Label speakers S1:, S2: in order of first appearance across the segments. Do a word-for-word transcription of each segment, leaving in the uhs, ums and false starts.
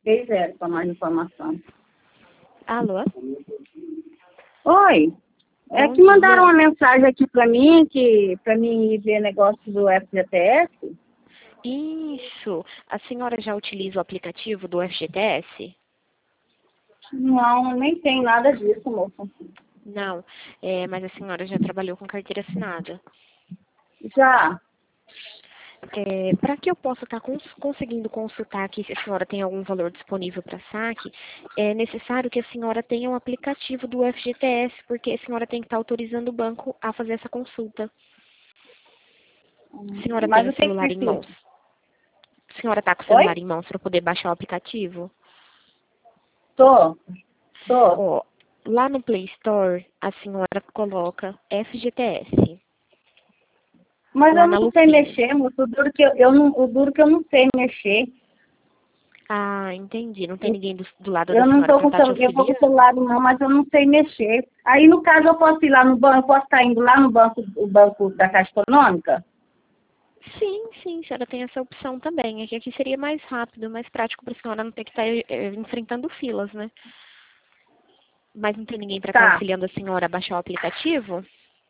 S1: seis zero para mais informação.
S2: Alô?
S1: Oi. É
S2: Bom
S1: que mandaram
S2: dia.
S1: uma mensagem aqui para mim, que para mim ir ver negócio do F G T S.
S2: Isso. A senhora já utiliza o aplicativo do F G T S?
S1: Não, nem tem nada disso, moça.
S2: Não. É, mas a senhora já trabalhou com carteira assinada.
S1: Já.
S2: É, para que eu possa estar cons conseguindo consultar aqui se a senhora tem algum valor disponível para saque, é necessário que a senhora tenha um aplicativo do F G T S, porque a senhora tem que estar autorizando o banco a fazer essa consulta. A senhora
S1: Mas
S2: tem
S1: o
S2: o
S1: que que
S2: celular em mãos?
S1: precisa?
S2: A senhora está com o
S1: Oi?
S2: celular em mãos para poder baixar o aplicativo?
S1: Tô. Tô.
S2: Ó, lá no Play Store, a senhora coloca F G T S,
S1: Mas
S2: lá
S1: eu
S2: na
S1: não sei
S2: lupinha.
S1: mexer, moço. O duro que eu, eu não, o duro que eu não sei mexer.
S2: Ah, entendi. Não tem ninguém do, do lado da
S1: Eu não
S2: senhora
S1: tô
S2: para
S1: com o
S2: estar te
S1: celular, eu tô com o
S2: auxiliando?
S1: celular não, mas eu não sei mexer. Aí, no caso, eu posso ir lá no banco, eu posso estar indo lá no banco, o banco da Caixa Econômica?
S2: Sim, sim, a senhora tem essa opção também. É que aqui seria mais rápido, mais prático para a senhora não ter que estar eh, enfrentando filas, né? Mas não tem ninguém para estar
S1: Tá.
S2: auxiliando a senhora a baixar o aplicativo?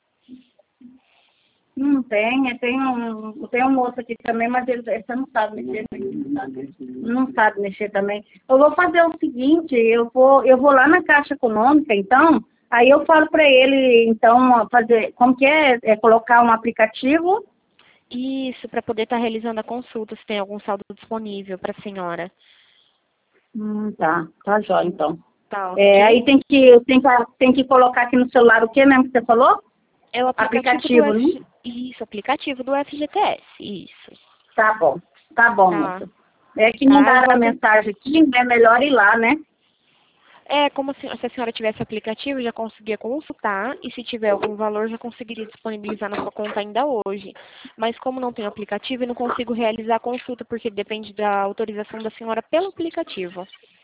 S1: Não tem, tem um, tem um moço aqui também, mas ele, você não sabe mexer. Não sabe mexer também. Eu vou fazer o seguinte, eu vou, eu vou lá na Caixa Econômica, então, aí eu falo para ele, então, fazer, como que é, é colocar um aplicativo.
S2: Isso, para poder estar realizando a consulta, se tem algum saldo disponível para a senhora.
S1: Hum, tá, tá jóia, então.
S2: Tá
S1: É, aí
S2: ok?
S1: tem que, tem, que, tem que colocar aqui no celular o que mesmo que você falou?
S2: É o aplicativo do
S1: Aplicativo, né?
S2: F G... Isso, aplicativo do F G T S. Isso.
S1: Tá bom, tá bom,
S2: Tá.
S1: moça. É que
S2: Tá, eu
S1: mandaram
S2: vou
S1: a
S2: até...
S1: mensagem aqui, é melhor ir lá, né?
S2: É, como se, se a senhora tivesse aplicativo, já conseguia consultar, e se tiver algum valor, já conseguiria disponibilizar na sua conta ainda hoje. Mas como não tem aplicativo, eu não consigo realizar a consulta, porque depende da autorização da senhora pelo aplicativo.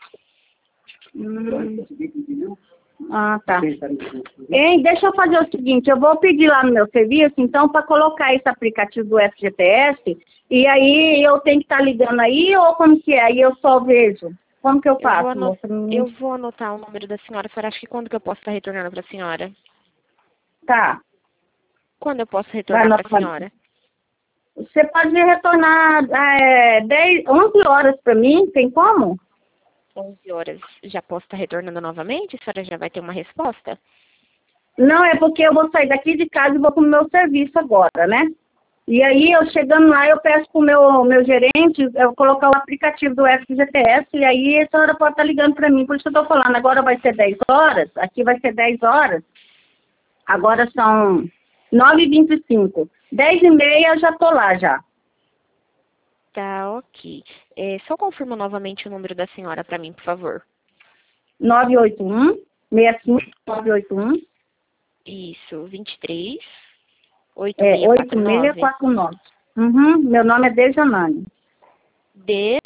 S1: Hum. Ah, tá. Hein, deixa eu fazer o seguinte, eu vou pedir lá no meu serviço, então, para colocar esse aplicativo do F G T S, e aí eu tenho que estar ligando aí, ou como que é? Aí eu só vejo. Como que eu
S2: Eu vou,
S1: faço,
S2: anot...
S1: moça? Hum.
S2: eu vou anotar o número da senhora. A senhora acha que quando que eu posso estar retornando para a senhora?
S1: Tá,
S2: Quando eu posso
S1: vai
S2: retornar para a
S1: anotar.
S2: senhora?
S1: Você pode retornar é, dez, onze horas para mim, tem como?
S2: onze horas. Já posso estar retornando novamente? A senhora já vai ter uma resposta?
S1: Não, é porque eu vou sair daqui de casa e vou para o meu serviço agora, né? E aí, eu chegando lá, eu peço para o meu, meu gerente eu colocar o aplicativo do F G T S, e aí a senhora pode estar ligando para mim, por isso que eu estou falando, agora vai ser dez horas, aqui vai ser dez horas, agora são nove e vinte e cinco, dez e meia eu já estou lá já.
S2: Tá, ok. É, só confirma novamente o número da senhora para mim, por favor.
S1: nove oito um, seis cinco nove oito um,
S2: Isso, vinte e três, oito
S1: é,
S2: seis
S1: oito
S2: quatro
S1: seis
S2: nove.
S1: quatro nove. Uhum, meu nome é Dejanane.
S2: D,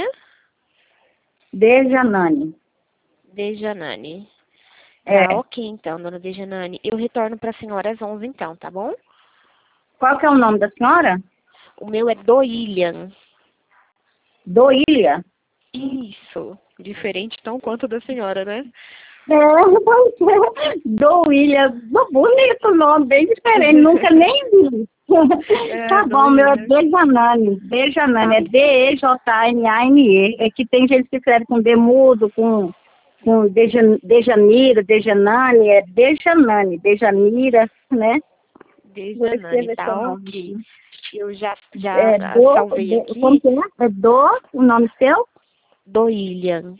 S1: Dejanane.
S2: Dejanane.
S1: É,
S2: Tá, ok então, dona Dejanane. Eu retorno para a senhora às onze então, tá bom?
S1: qual que é o nome da senhora?
S2: O meu é Doilian.
S1: Doília.
S2: Isso, diferente tão quanto da senhora, né?
S1: É, Doília, bonito nome, bem diferente, nunca nem vi.
S2: É,
S1: Tá bom, meu é
S2: Doilian.
S1: Dejanane, Dejanane,
S2: Tá.
S1: é D E J A N A N E, é que tem gente que escreve com D mudo, com, com Dejan, Dejanira, Dejanane, é Dejanane, Dejanira, né? Vou
S2: Dejanane,
S1: escrever seu
S2: tá
S1: nome
S2: ok.
S1: aqui.
S2: Eu já, já
S1: É
S2: ah,
S1: do,
S2: salvei
S1: do, como
S2: aqui.
S1: que é? É do, o nome seu?
S2: Doilian.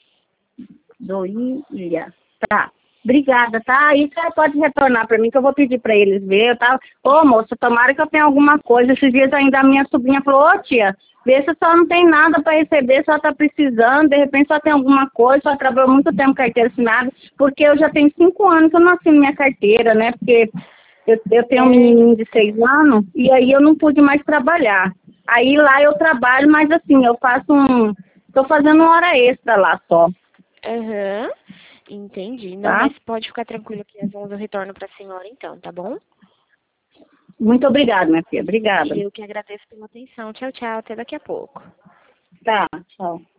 S1: Doília. Tá. Obrigada, tá? Aí você pode retornar para mim que eu vou pedir para eles ver, tá? Ô, moça, tomara que eu tenha alguma coisa. Esses dias ainda a minha sobrinha falou, ô tia, vê se só não tem nada para receber, só tá precisando, de repente só tem alguma coisa, só trabalhou muito tempo carteira assinada, porque eu já tenho cinco anos que eu não assino minha carteira, né? Porque eu, eu tenho um
S2: É,
S1: menininho de seis anos e aí eu não pude mais trabalhar. Aí lá eu trabalho, mas assim, eu faço um... Tô fazendo uma hora extra lá só,
S2: aham, entendi. Não,
S1: tá?
S2: mas pode ficar tranquilo que às onze eu retorno para a senhora então, tá bom?
S1: Muito obrigada, minha filha. Obrigada.
S2: E eu que agradeço pela atenção. Tchau, tchau. Até daqui a pouco.
S1: Tá, tchau.